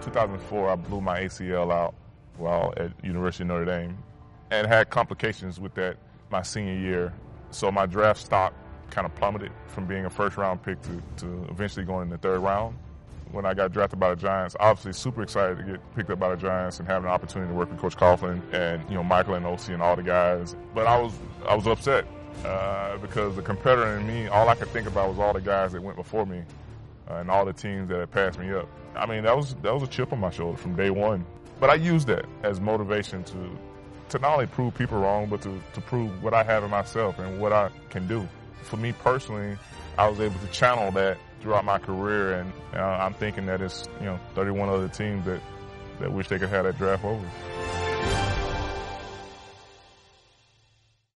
2004, I blew my ACL out while at University of Notre Dame and had complications with that my senior year. So my draft stock kind of plummeted from being a first-round pick to eventually going in the third round. When I got drafted by the Giants, obviously super excited to get picked up by the Giants and have an opportunity to work with Coach Coughlin and Michael and Osi and all the guys. But I was upset because the competitor in me, all I could think about was all the guys that went before me and all the teams that had passed me up. I mean, that was a chip on my shoulder from day one. But I used that as motivation to not only prove people wrong, but to prove what I have in myself and what I can do. For me personally, I was able to channel that throughout my career, and I'm thinking that it's 31 other teams that wish they could have that draft over.